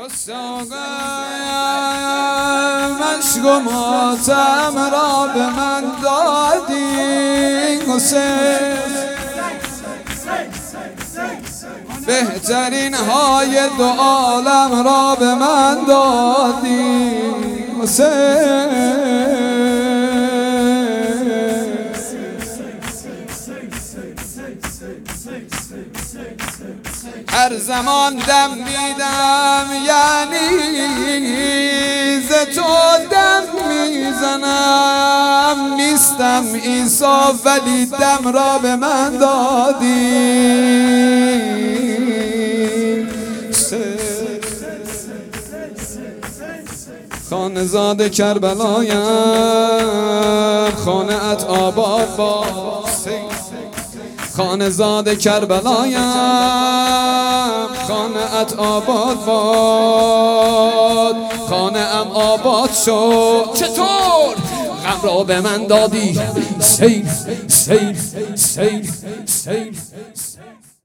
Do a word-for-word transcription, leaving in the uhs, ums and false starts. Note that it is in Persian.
مشک و ماتم را به من دادی حسین، بهترین های دو عالم را به من دادی حسین. هر زمان دم میدم یعنی ز تو دم میزنم، نیستم عیسی ولی دم را به من دادی. خانه زاد کربلایم، خانه ات آباد با خانه زاد کربلایم، خانه ات آباد باد، خانه ام آباد شد. چطور غم را به من دادی؟ سیل سیل سیل سیل